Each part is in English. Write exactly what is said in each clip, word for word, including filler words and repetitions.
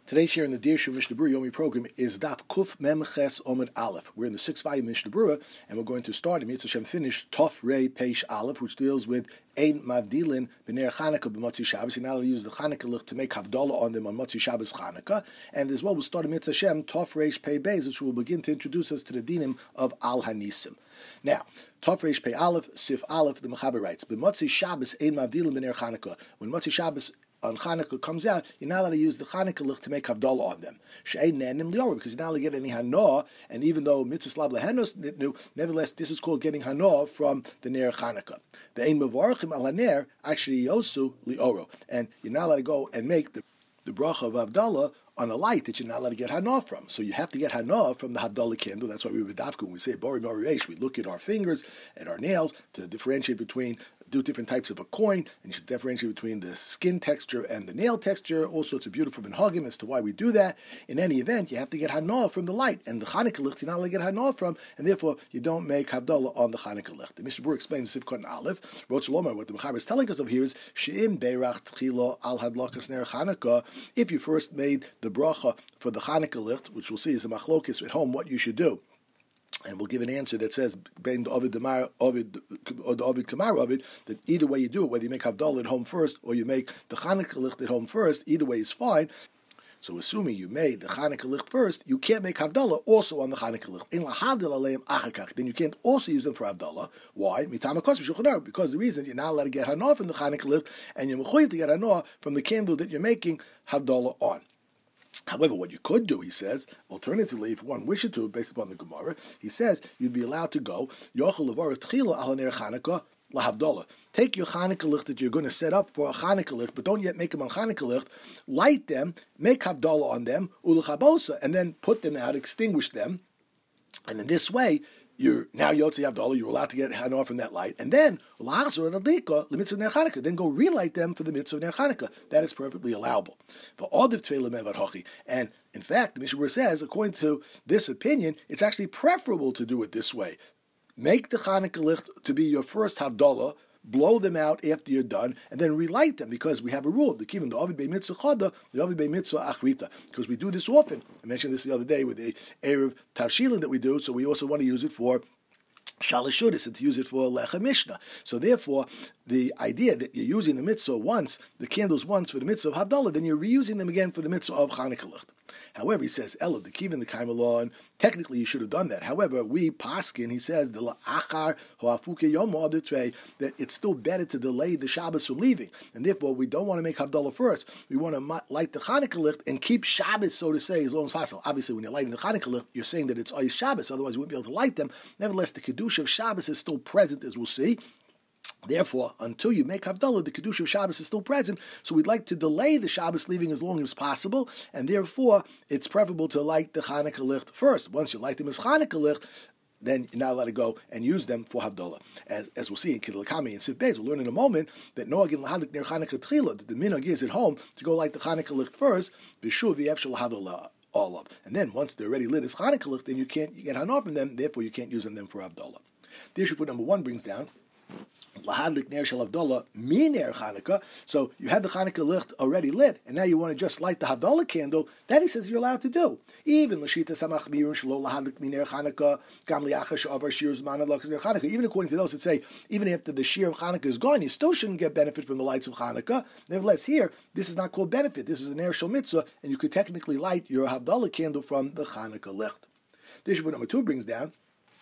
Today's share in the Dirshu Mishnah Berurah Yomi program is Daf Kuf Mem Ches Omid Aleph. We're in the sixth volume of Mishnah Berurah, and we're going to start, and Mitzvah Shem finish, Tov Rei Peish Aleph, which deals with Ein Mavdilin B'ner Chanukah B'Motzi Shabbos. You're now going to use the Chanukah Lich to make Havdalah on them on Motzi Shabbos Chanukah. And as well, we'll start in Mitzvah Shem, Tov Reish Pei Beis, which will begin to introduce us to the dinim of Al Hanisim. Now, Tov Reish Pei Aleph, Sif Aleph, the Mechaber writes, B'Motzi Shabbos Ein Mavdilin B'ner Chanukah. When Motzi Shabbos on Chanukah comes out, you're not allowed to use the Chanukah Lich to make Havdalah on them. She'ein ne'enim liora, because you're not allowed to get any Hanoah, and even though Mitzvah Slav Lehenos knew, nevertheless, this is called getting Hanoah from the Ner Chanukah. The Ein Mevarachim al Haner, actually Yosu lioro, and you're not allowed to go and make the, the bracha of Havdalah on a light that you're not allowed to get Hanoah from. So you have to get Hanoah from the Havdalah candle. That's why we with Dafka, when we say Bori Mori Reish, we look at our fingers and our nails to differentiate between do different types of a coin, and you should differentiate between the skin texture and the nail texture. All sorts of beautiful minhagim as to why we do that. In any event, you have to get Hanoah from the light, and the Chanukah Lich you're not allowed to get Hanoah from, and therefore you don't make Havdalah on the Chanukah Lich. The Mishnah Berurah explains Sivkot and Aleph. Rosh Lomar, what the Mechaber is telling us over here is She'im Beirach Tchilo Al Hadlakas Ner Chanukah. If you first made the bracha for the Chanukah Lich, which we'll see is a machlokis at home, what you should do. And we'll give an answer that says Ben Ovid Damar Ovid or the Ovid Kamar Ovid, that either way you do it, whether you make Havdalah at home first or you make the Chanukah Lich at home first, either way is fine. So assuming you made the Chanukah Lich first, you can't make Havdalah also on the Chanukah Lich. Then you can't also use them for Havdalah. Why? Because the reason you're not allowed to get Hanoah from the Chanukah Lich, and you're mechuyev to get Hanoah from the candle that you're making Havdalah on. However, what you could do, he says, alternatively, if one wishes to, based upon the Gemara, he says you'd be allowed to go Yochel Levar Tchila Al Ner Chanukah LaHavdalah. Take your Chanukah Lich that you're going to set up for a Chanukah Lich, but don't yet make them on Chanukah Lich. Light them, make Havdalah on them, Ulachabosa, and then put them out, extinguish them, and in this way, you're now Yotzi Havdalah, you're allowed to get Hanoah from that light, and then then go relight them for the mitzvah of Ner Chanukah. That is perfectly allowable. And in fact, the Mishnah says, according to this opinion, it's actually preferable to do it this way. Make the Chanukah Lich to be your first Havdalah, blow them out after you're done, and then relight them, because we have a rule, the kivin, the Ovid Bei Mitzvah Chada, the Ovid Bei Mitzvah Achrita, because we do this often. I mentioned this the other day with the Erev Tavshilin that we do, so we also want to use it for Shalashudis and to use it for Lechem Mishnah. So therefore, the idea that you're using the mitzvah once, the candles once for the mitzvah of Havdalah, then you're reusing them again for the mitzvah of Chanukah Lich. However, he says, Elo, the kivin, the kaimalon, and technically you should have done that. However, we paskin, he says, the la'achar ho'afuke yom that it's still better to delay the Shabbos from leaving. And therefore, we don't want to make Havdalah first. We want to light the Chanukah Lich and keep Shabbos, so to say, as long as possible. Obviously, when you're lighting the Chanukah Lich, you're saying that it's Ois Shabbos, otherwise you wouldn't be able to light them. Nevertheless, the Kedusha of Shabbos is still present, as we'll see. Therefore, until you make Havdalah, the Kedusha of Shabbos is still present, so we'd like to delay the Shabbos leaving as long as possible, and therefore, it's preferable to light the Chanukah Lich first. Once you light them as Chanukah Lich, then you're not allowed to go and use them for Havdalah. As, as we'll see in Kiddush Kami and Sif Beis, we'll learn in a moment that Noagin Lahadik Ner Chanukah Tchila, that the minhag is at home to go light the Chanukah Lich first, B'shuv V'yefshel Havdalah. All of. And then once they're already lit as Chanukah Lich, then you can't you get Hanoah from them, therefore you can't use them for Havdalah. The issue for number one brings down Lahadlik Ner Shel Havdalah Mi Ner Chanukah. So you had the Chanukah Lich already lit, and now you want to just light the Havdalah candle. That he says you're allowed to do. Even Lashita Samach Mirun Shelo Lahadlik Mi Ner Chanukah Gam Liachash Avar Shir Zman Adlakas Ner Chanukah. Even according to those that say, even after the shear of Chanukah is gone, you still shouldn't get benefit from the lights of Chanukah. Nevertheless, here this is not called benefit. This is an Ner Shel Mitzvah, and you could technically light your Havdalah candle from the Chanukah Lich. The issue number two brings down,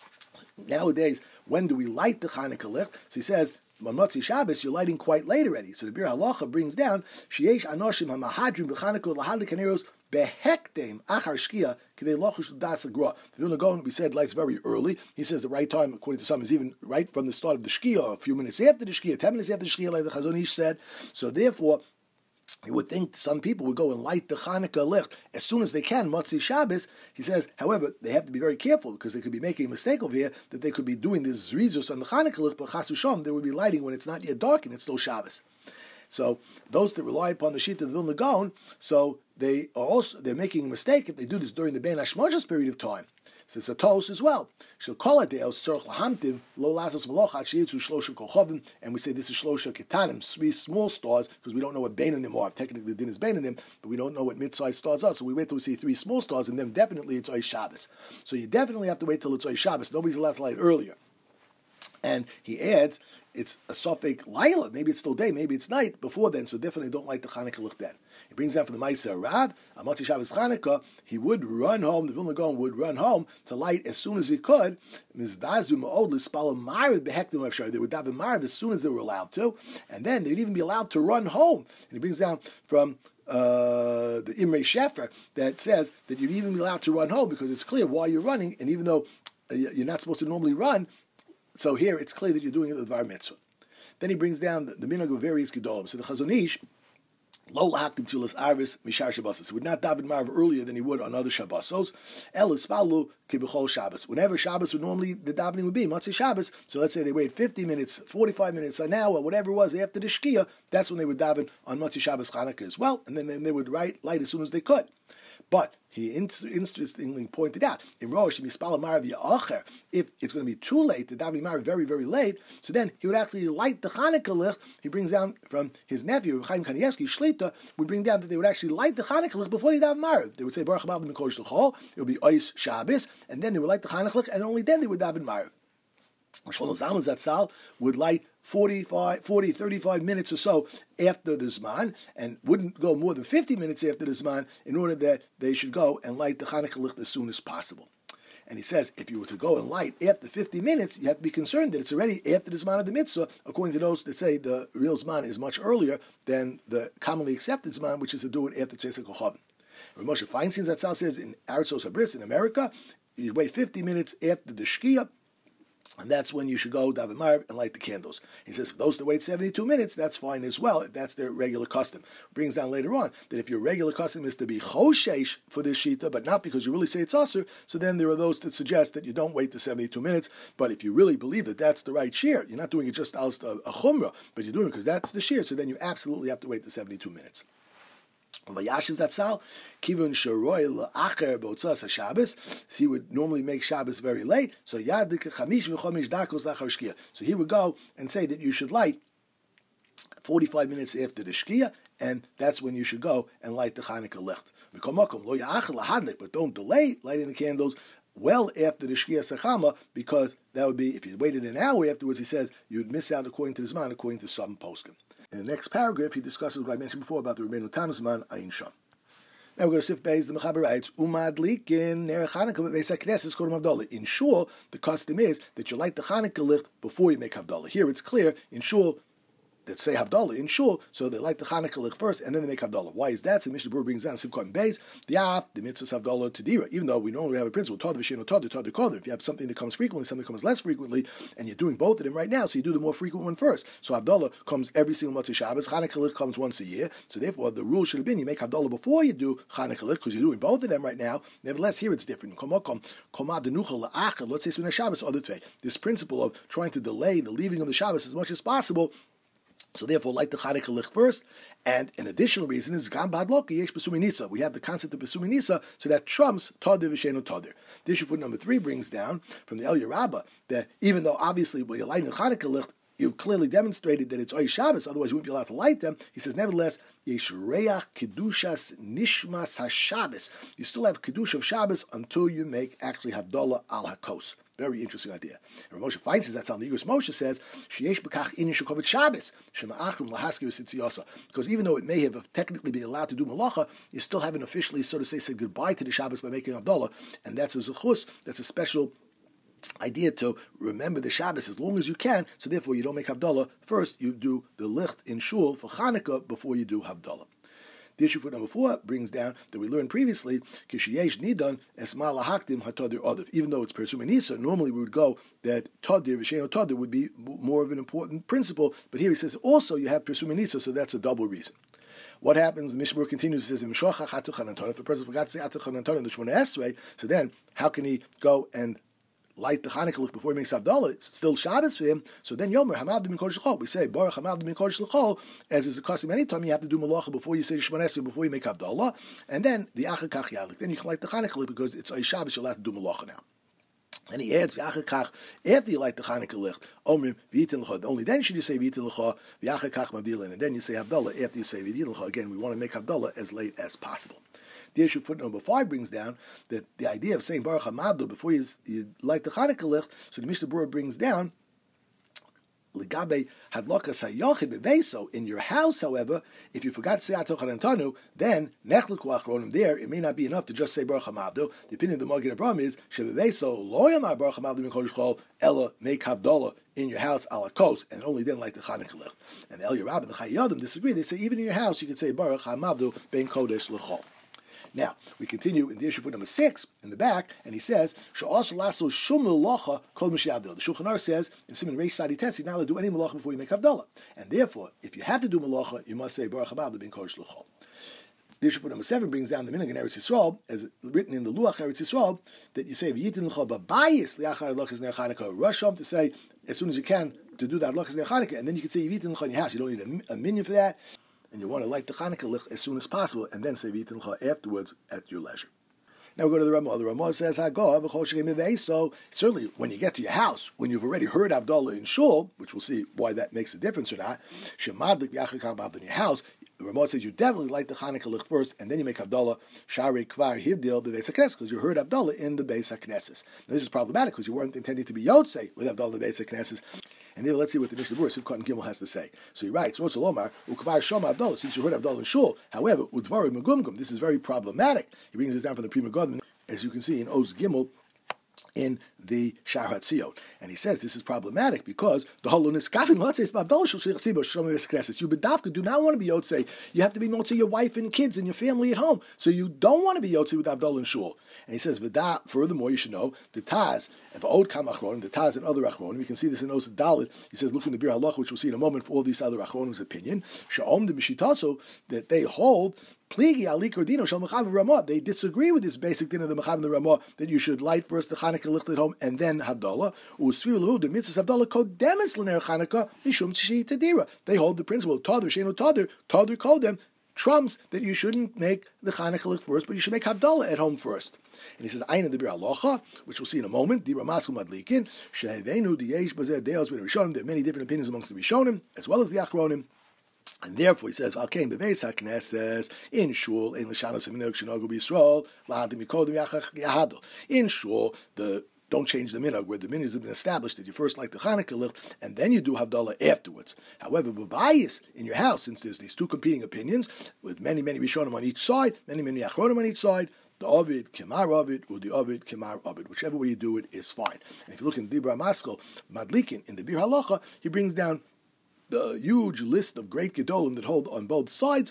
nowadays, when do we light the Chanukah Lich? So he says, on Motzi Shabbos, you're lighting quite late already. So the Bir Halacha brings down, Sheyesh Anoshim HaMahadrim B'Chanukah Lahadlik Haneros Behektem Achar Shkia K'dei Lochush L'das Agra. The Vilna Gaon, we said, lights very early. He says the right time, according to some, is even right from the start of the Shkia, a few minutes after the Shkia, ten minutes after the Shkia, like the Chazon Ish said. So therefore, you would think some people would go and light the Chanukah Lich as soon as they can, Motzi Shabbos. He says, however, they have to be very careful because they could be making a mistake over here, that they could be doing this Zrizus on the Chanukah Lich, but Chas V'Shalom, they would be lighting when it's not yet dark and it's still Shabbos. So those that rely upon the Shita of the Vilna Gaon, so they are also they're making a mistake if they do this during the Ben Hashmashas period of time. So it's a toast as well. She'll call it the El Tzorch Lahamtiv Lo Lazos Malochat Sheyitzu Shlosha Kochavim, and we say this is Shlosha Ketanim, three small stars, because we don't know what Beinanim are. Technically, the din is Beinanim, but we don't know what mid-sized stars are. So we wait till we see three small stars, and then definitely it's Oy Shabbos. So you definitely have to wait till it's Oy Shabbos. Nobody's allowed to light earlier. And he adds, it's a Sofek Laila, maybe it's still day, maybe it's night before then, so definitely don't light the Chanukah Licht then. He brings down from the Ma'aser Rav, on Motzei Shabbos Chanukah, he would run home, the Vilna Gaon would run home to light as soon as he could. Mizdazu Ma'od L'Spala Ma'ariv Behektim Avshar, they would daven Ma'ariv as soon as they were allowed to, and then they'd even be allowed to run home. And he brings down from Uh, the Imrei Shefer that says that you'd even be allowed to run home because it's clear why you're running, and even though uh, you're not supposed to normally run, so here it's clear that you're doing it with Dvar Mitzvah. Then he brings down the, the minhag of various gedolim. So the Chazon Ish, lo lahaktim tzulas arvis mishar shabbosos. He would not daven marv earlier than he would on other Shabbosos. El ispalu kibechol Shabbos. Whenever Shabbos would normally, the davening would be Motzei Shabbos. So let's say they wait fifty minutes, forty-five minutes, an hour, whatever it was after the Shkia, that's when they would daven on Motzei Shabbos Chanukah as well. And then, then they would write, light as soon as they could. But he interestingly pointed out, in Rosh, if it's going to be too late, the davening Marav very, very late, so then he would actually light the Chanukah Licht. He brings down from his nephew, Chaim Kanievsky, Shlita, would bring down that they would actually light the Chanukah Licht before they daven Marav. They would say, Baruch Haba L'Mikodesh L'Chol, it would be Ois Shabbos, and then they would light the Chanukah Licht, and only then they would daven Marav. Shlomo Zalman Zatzal would light forty-five, forty, thirty-five minutes or so after the Zman, and wouldn't go more than fifty minutes after the Zman in order that they should go and light the Chanukah Licht as soon as possible. And he says, if you were to go and light after fifty minutes, you have to be concerned that it's already after the Zman of the Mitzvah, according to those that say the real Zman is much earlier than the commonly accepted Zman, which is to do it after Tzesek Kochavim. Moshe Feinstein Zatzal says in Aritzos Habris in America, you wait fifty minutes after the Shkia, and that's when you should go daven Marav and light the candles. He says, for those that wait seventy-two minutes, that's fine as well. That's their regular custom. Brings down later on that if your regular custom is to be choshesh for this shita, but not because you really say it's usher, so then there are those that suggest that you don't wait the seventy-two minutes. But if you really believe that that's the right shear, you're not doing it just as a, a chumrah, but you're doing it because that's the shear, so then you absolutely have to wait the seventy-two minutes. Vayashiv Zatzal, Kivun Sharoy La'acher B'otzas HaShabbos. He would normally make Shabbos very late, so Yadik Chamish V'chomish Dakos Lachar Shkia. So he would go and say that you should light forty-five minutes after the Shkia, and that's when you should go and light the Chanukah Licht. But don't delay lighting the candles well after the Shkia Sechama, because that would be, if you waited an hour afterwards, he says, you'd miss out according to the Zman, according to some poskim. In the next paragraph, he discusses what I mentioned before about the Rebbeinu Tam Zman Ayin Sham. Now we're going to Sif Beis. The Mechaber writes, Umadlikin Ner Chanukah Beis HaKnesses Kodem Havdalah. In Shul, the custom is that you light the Chanukah Licht before you make Havdalah. Here it's clear, in Shul, that say Havdalah in Shul, so they light the Chanukah Licht first, and then they make Havdalah. Why is that? So Mishnah Berurah brings down Simcha Beis, the Av, the Mitzvah Havdalah to Dira. Even though we normally have a principle, Tad V'Shein Tad Tad Koder. If you have something that comes frequently, something that comes less frequently, and you're doing both of them right now, so you do the more frequent one first. So Havdalah comes every single Motzei Shabbos, Chanukah Licht comes once a year, so therefore the rule should have been you make Havdalah before you do Chanukah Licht, because you're doing both of them right now. Nevertheless, here it's different. This principle of trying to delay the leaving of the Shabbos as much as possible, so therefore, light the Chanukah Licht first, and an additional reason is Gam Bad Loki Yesh Pesumi Nisa. We have the concept of Pesumi Nisa, so that trumps Tadir V'Sheinu Tadir. The issue for number three brings down from the El Yerabba that even though obviously when you're lighting the Chanukah Licht, you've clearly demonstrated that it's Oy Shabbos, otherwise you wouldn't be allowed to light them. He says, nevertheless, Yesh Reach Kedushas Nishmas HaShabbos. You still have Kedusha of Shabbos until you make actually Havdalah al HaKos. Very interesting idea. And Moshe Feinstein, that's how the Yigros Moshe says, Sheyesh B'kach Inin Shekovet Shabbos, Shema'achrim Lahaski V'Sitziyasa. Because even though it may have technically been allowed to do Malacha, you still haven't officially, so to say, said goodbye to the Shabbos by making Havdalah. And that's a Zuchus, that's a special idea to remember the Shabbos as long as you can, so therefore you don't make Havdalah. First, you do the Licht in Shul for Chanukah before you do Havdalah. The issue for number four brings down that we learned previously, Kishiyesh Nidan Esma Lahakdim HaTadir Adav. Even though it's Persum Nisa, normally we would go that Tadir V'Sheinu Tadir would be more of an important principle, but here he says also you have Persum Nisa, so that's a double reason. What happens? The Mishnah continues, it says, if a person forgot to say Atuchan Anton in the Shemona Esrei, so then how can he go and light the Chanukah licht before he makes Havdalah, it's still Shabbos for him. So then Yomer Hamad Min Kodesh L'Chol. We say Baruch Hamad Min Kodesh L'Chol, as is the custom. Anytime you have to do Malacha before you say Shemona Esrei, before you make Havdalah, and then the Achar Kach Yalik. Then you can light the Chanukah licht because it's a Shabbos. You'll have to do Malacha now. And he adds, V'achar kach, after you light the Chanukah licht, Omrim v'yitin l'cha. Only then should you say v'yitin l'cha, v'achar kach mavdilin, and then you say Havdalah after you say v'yitin l'cha. Again, we want to make Havdalah as late as possible. The issue footnote number five brings down that the idea of saying Baruch Hamadu before you, you light the Chanukah licht, so the Mishnah Berurah brings down, Ligabe hadlokas hayochid beveso, in your house, however, if you forgot to say Atoch Antanu, then nechliku achronim there, it may not be enough to just say Baruch Hamadu. The opinion of the Magen Avraham is shebeveso lo yamar Baruch Hamadu min kodesh chol ella make Havdalah in your house ala kos, and only then like the Chanukah licht. And the El Yerab and the Chayadim disagree. They say even in your house you can say Baruch Hamadu ben kodesh l'chol. Now, we continue in the issue for number six, in the back, and he says, Sha'as lasso shum melacha kol mishayavdil. The Shulchan Aruch says, in Siman Reish Sadi Tes, you're not allowed to do any melacha before you make Havdalah. And therefore, if you have to do melacha, you must say, Baruch Hamadu ben kodesh l'chol. The issue for number seven brings down the minhag in Eretz Yisrael, as written in the Luach Eretz Yisrael, that you say, V'yitin l'cha b'bayis li'achar l'chas ner Chanukah. Rush up to say, as soon as you can, to do that l'chas ner Chanukah, and then you can say, V'yitin l'cha in your house. You don't need a, a minion for that. And you want to light the Chanukah licht as soon as possible, and then say v'yitin l'cha afterwards at your leisure. Now we go to the Ramah. The Ramah says, so certainly when you get to your house, when you've already heard Havdalah in shul, which we'll see why that makes a difference or not, shemadlik v'yachar in your house, the Ramah says you definitely light the Chanukah licht first, and then you make Havdalah Sharei Kvar Hivdil b'Beis HaKnesses, because you heard Havdalah in the Beis HaKnesses. Now this is problematic because you weren't intending to be Yotzei with Havdalah in the Beis HaKnesses. And then let's see what the Mishnah Berurah, Sivkot and Gimel, has to say. So he writes, Rotzel Omar, Ukvar Shoma Havdalah, since you heard Havdalah in shul. However, Udvari Megumgum, this is very problematic. He brings this down from the Pri Megadim, as you can see in Oz Gimel, in the Shar HaTzion. And he says this is problematic because the whole Niskafin Latzes Bavdal Shulchim Knesses. You bedavka do not want to be Yotzei. You have to be Yotzei your wife and kids and your family at home. So you don't want to be Yotzei with Havdalah and Shul. And he says, V'da, furthermore, you should know, the Taz, and the Od Kam Achronim, the Taz and other Achronim, we can see this in Oz Dalit, he says, look in the Bir Halacha, which we'll see in a moment for all these other Achronim's opinion, Sha'om the Mishitaso, that they hold, Pligi Ali Kordino Shal Mechav and Ramah. They disagree with this basic din of the Mechav and the Ramah that you should light first the Chanukah licht at home and then Havdalah. Usfir Lahu the mitzvah Havdalah kodemes l'ner Chanukah mishum tshi tadira. They hold the principle Tader Sheinu Tader Tader Kodem trumps that you shouldn't make the Chanukah licht first, but you should make Havdalah at home first. And he says, Ayin the Bir Halacha, which we'll see in a moment, Di Ramasku Madlikin, Shehevenu Di Yesh Bazeh Deos Ben Rishonim. There are many different opinions amongst the Rishonim as well as the Achronim. And therefore, he says, "Al came beveis haknesses in shul in l'shanos haminog shenogu b'Yisrael la'adim mikodim yachach yahadol." In shul, the don't change the minhag where the minhag has been established that you first light the Chanukah licht and then you do Havdalah afterwards. However, b'bayis in your house, since there's these two competing opinions with many many rishonim on each side, many many achronim on each side, the Ovid Kemar Ovid or the Ovid Kemar Ovid, whichever way you do it is fine. And if you look in the Dibra Maskal Madlikin in the Bir Halacha, he brings down the huge list of great Gedolim that hold on both sides,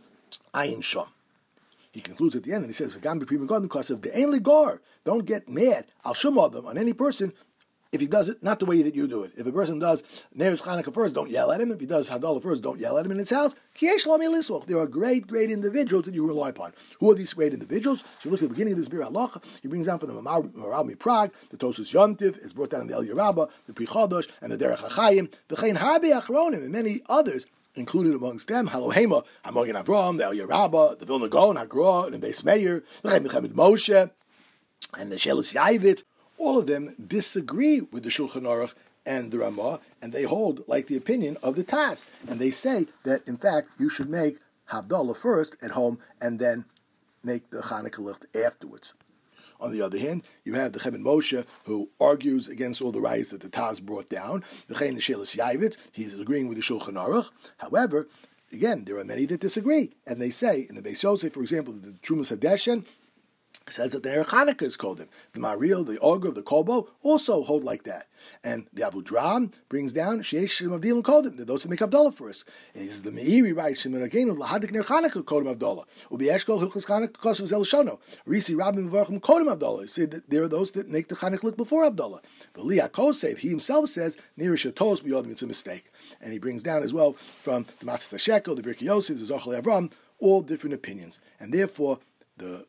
Ayin Shom. He concludes at the end and he says, "V'gam b'pri megadim," because of the ainli gar, don't get mad al shum adam on any person if he does it not the way that you do it. If a person does Neres Chanukah first, don't yell at him. If he does Havdalah first, don't yell at him in his house. There are great, great individuals that you rely upon. Who are these great individuals? So you look at the beginning of this Bir Halacha, he brings down from the Maralmi Prague, the Tosus Yontiv is brought down in the El Yerabba, the Pri Chodosh, and the Derech HaChaim, the Chein Harbe Achronim, and many others, included amongst them, Halohema, Hamogen Avram, the El Yerabba, the Vilna Gaon, Hagra, and the Beis Meir, the Chaim Mechamid Moshe, and the Shelis Yavit. All of them disagree with the Shulchan Aruch and the Ramah, and they hold like the opinion of the Taz. And they say that, in fact, you should make Havdalah first at home and then make the Chanukah licht afterwards. On the other hand, you have the Chemid Moshe, who argues against all the rights that the Taz brought down. The Chaim Shelis Yavit, he's agreeing with the Shulchan Aruch. However, again, there are many that disagree. And they say, in the Beis Yosef, for example, the Trumas Hadeshen, says that the Ner Chanukah is called him. The Maril, the Oger, the Kobo also hold like that. And the Avudram brings down Sheish Shem Avdilim called him. Those that make Havdalah first. And he says the Meiri writes Shem Agenu Lahadik Ner Chanukah called him Havdalah. Ubi Eshkol Hilchas Chanukah Kosu Zel Shono. Risi Rabbim Varchim called him Havdalah. He said that there are those that make the Chanukah look before Havdalah. But Liah Kosev, he himself says Nirish Tos B'Yodim, it's a mistake. And he brings down as well from the Matzah Shekel, the Birkei Yosef, the Zochel Avram, all different opinions. And therefore the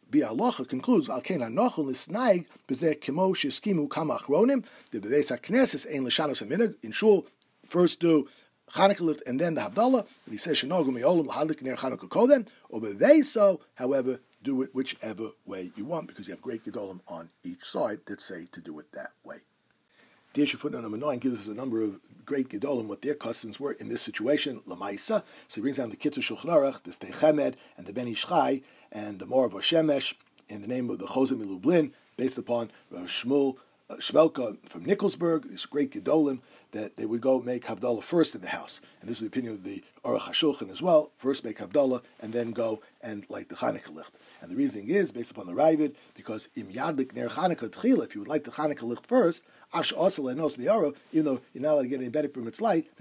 Bialocha concludes, Al Ken Anochel Nisnaig, Bezeh Kemo Shiskimu Kama Achronim, the Beis HaKnesses Ein L'Shanos HaMinhag, in Shul, first do Chanukah Licht and then the Havdalah, and he says, Shenogu Me'olam L'Hadlik Ner Chanukah Kodem, or Bevei so, however, do it whichever way you want, because you have great Gedolim on each side that say to do it that way. The issue footnote number nine gives us a number of great Gedolim, what their customs were in this situation, Lamaisa. So he brings down the Kitzur Shulchan Aruch, the Stei Chemed, and the Ben Ish Chai, and the Morav Shemesh, in the name of the Chozeh Milublin, based upon Rosh Shmuel uh, Shmelka from Nicholsburg, this great Gedolim, that they would go make Havdalah first in the house. And this is the opinion of the Aruch HaShulchan as well, first make Havdalah, and then go and light the Chanukah Licht. And the reasoning is, based upon the Ravid, because Im Yadlik Ner Chanukah Tchila, if you would light the Chanukah Licht first, even though you're not allowed to get any benefit from its light,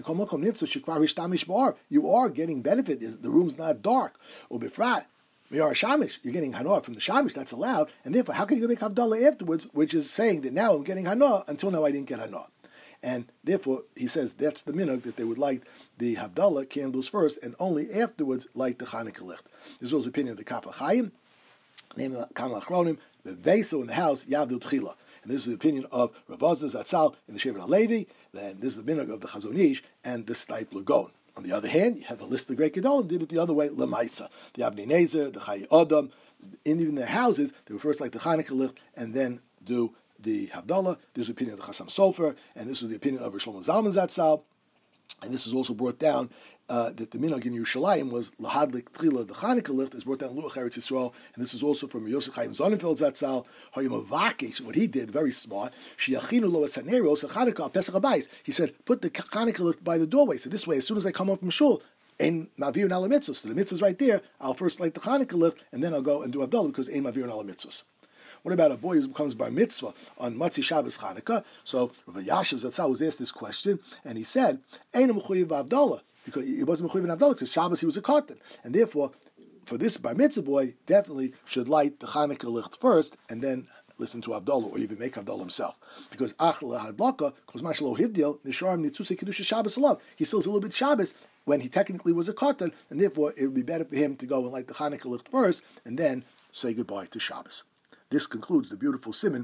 you are getting benefit. The room's not dark. Or befrat, you're getting hana from the shamish, that's allowed, and therefore, how can you make Havdalah afterwards, which is saying that now I'm getting hana, until now I didn't get hana. And therefore, he says that's the minhag, that they would light the Havdalah candles first, and only afterwards light the Chanukah Licht. This is also the opinion of the Kaf HaChaim, named Kama Achronim, the Veso in the house, Yadu Tchila. And this is the opinion of Rav Azaz Zatzal in the Shevet HaLevi, and this is the minhag of the Chazon Ish and the Steipler Gaon. On the other hand, you have a list of great Gedolim did it the other way, Lemaisa. The Abnei Nezer, the Chai Adam, in even their houses, they would first like the Chanukah Licht and then do the Havdalah. This is the opinion of the Chassam Sofer, and this is the opinion of Rosh Shlomo Zalman Zatzal. And this is also brought down uh, that the minhag in Yerushalayim was lahadlik trila. The Chanukah Licht is brought down Luach Eretz Yisrael, and this is also from Yosef Chaim Sonnenfeld Zatzal. Hayom Avakish, what he did, very smart. Shiachinu lo esaneros Chanukah al Pesach Habayis. He said, put the Chanukah Licht by the doorway. So this way, as soon as I come up from shul, ein mavir and ala mitzvos. So the mitzvah's right there. I'll first light the Chanukah Licht, and then I'll go and do Havdalah because ein mavir and ala mitzvos. What about a boy who becomes bar mitzvah on Matzi Shabbos Chanukah? So Rav Yashiv Zatzal was asked this question, and he said, "Ein mechuyev b'Havdalah," because he wasn't mechuyev in Havdalah because Shabbos he was a katan, and therefore, for this bar mitzvah boy, definitely should light the Chanukah Licht first, and then listen to Havdalah, or even make Havdalah himself. Because Ach lahadlaka, because mashalo hivdil nisharim nitzusei kedusha Shabbos alav. He still has a little bit Shabbos when he technically was a katan, and therefore it would be better for him to go and light the Chanukah Licht first, and then say goodbye to Shabbos. This concludes the beautiful Siman,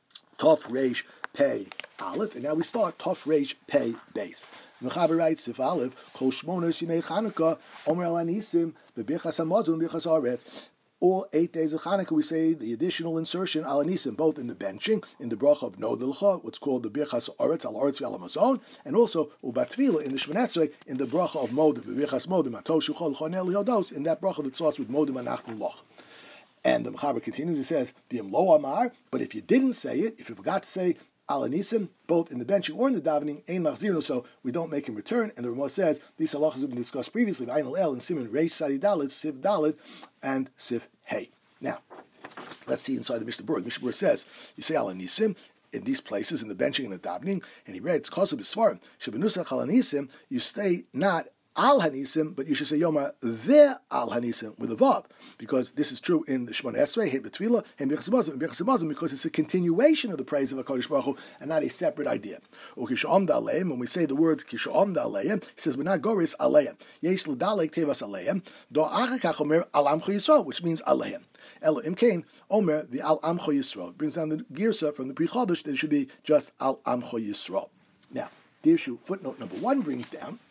Tov Reish Pei Aleph, and now we start Tov Reish Pei Beis. Mechaber writes, Sif Aleph, Kol Shmonos Yimei Chanukah, Omer Al Anisim, Bebichas Hamazon, Bebichas Haaretz. All eight days of Chanukah, we say the additional insertion Al Anisim, both in the benching, in the bracha of Nodilcha, what's called the Birchas Haaretz, Al Haaretz Al Hamazon, and also Ubatvila in the Shmoneh Esrei, in the bracha of Modim, Bebichas Modim, Atoshu Chol Chonel Yodos, in that bracha that starts with Modim Anachnu Loch. And the Mechaber continues, he says, B'yem lo amar, but if you didn't say it, if you forgot to say Al Anisim, both in the benching or in the davening, ein machzirno, so we don't make him return. And the Ramah says, these halachas have been discussed previously, V'ayin el and Siman Reish Sadi Dalet, Sif Dalet, and Sif Hey. Now, let's see inside the Mishnah Berurah. The Mishnah Berurah says, you say Al Anisim, in these places, in the benching and the davening, and he reads, Kosu B'svarim, Shebenusach Al Anisim, you stay not Al Hanisim, but you should say Yomar Ve Al Hanisim with a Vav, because this is true in the Shmoneh Esrei, Heit B'Tefillah, and Birchas Hamazon, and Birchas Hamazon, because it's a continuation of the praise of HaKadosh Baruch Hu, and not a separate idea. Or Kish'omda Aleim, when we say the words Kish'omda Aleim, he says we're not Goris Aleim. Yesh L'Dalek Tevas Aleim, Do Achakach Omer Al Amcho Yisrael, which means Aleim. Elo Imkain Omer the Al Amcho Yisrael brings down the Girsa from the Pri Chodesh that it should be just Al Amcho Yisrael. Now, the issue footnote number one brings down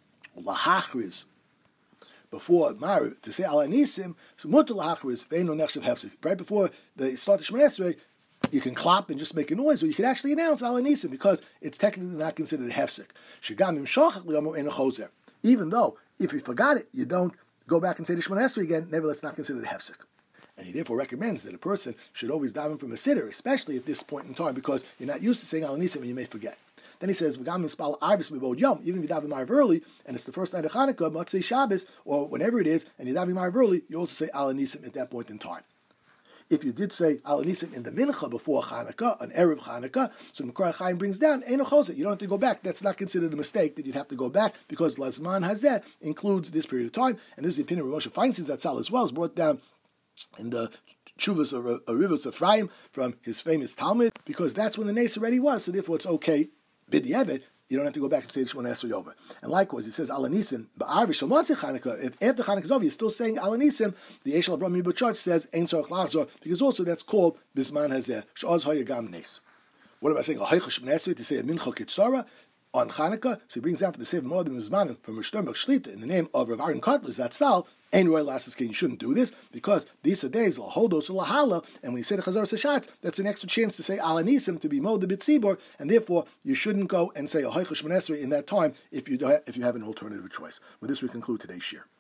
lahachriz before Mariv to say al anisim, so mutter lahachriz ve'eno nechshav hefsek. Right before they start the Shmoneh Esrei, you can clap and just make a noise, or you can actually announce al anisim because it's technically not considered hefsek. Shigam im shochach liyomer eno chozer. Even though if you forgot it, you don't go back and say the Shmoneh Esrei again. Nevertheless, not considered hefsek. And he therefore recommends that a person should always daven from a siddur, especially at this point in time, because you're not used to saying al anisim and you may forget. Then he says, even if you daven Mariv early, and it's the first night of Chanukah, Motzei Shabbos, or whenever it is, and you daven Mariv early, you also say Al Anisim at that point in time. If you did say Al Anisim in the Mincha before Chanukah, an Erev Chanukah, so the Mekor HaChaim brings down, Eino Chozer. You don't have to go back. That's not considered a mistake that you'd have to go back, because Lazman Hazeh includes this period of time, and this is the opinion of Moshe Feinstein Zatzal as well, is brought down in the Shuvas of Rivus Ephraim from his famous Talmud, because that's when the Nes already was, so therefore it's okay B'di'evet you don't have to go back and say the Shemona Esrei over. And likewise, he says Alanisim, but Arvi Shalmotzi Chanukah. If after Chanukah is over, you're still saying Alanisim, the Eshel Avraham Yibud Church says Ein Tzarich Lachzor, because also that's called Bisman Hazeh Sh'oz Hoyagam Nes. What about saying a Haycha Shemona Esrei to say a Mincha Kitzara on Chanukah? So he brings out for the Sefer Moedim Zmanim from Rishon Shlita in the name of Rav Aaron Kotler Zatzal. Ein Roy Lasiskin, you shouldn't do this because these are days Lahodos Lahala, and when you say the Chazar Sashatz, that's an extra chance to say Alanisim to be Moed the Bitzibor, and therefore you shouldn't go and say a Haycha Shemona Esrei in that time if you if you have an alternative choice. With this, we conclude today's shir.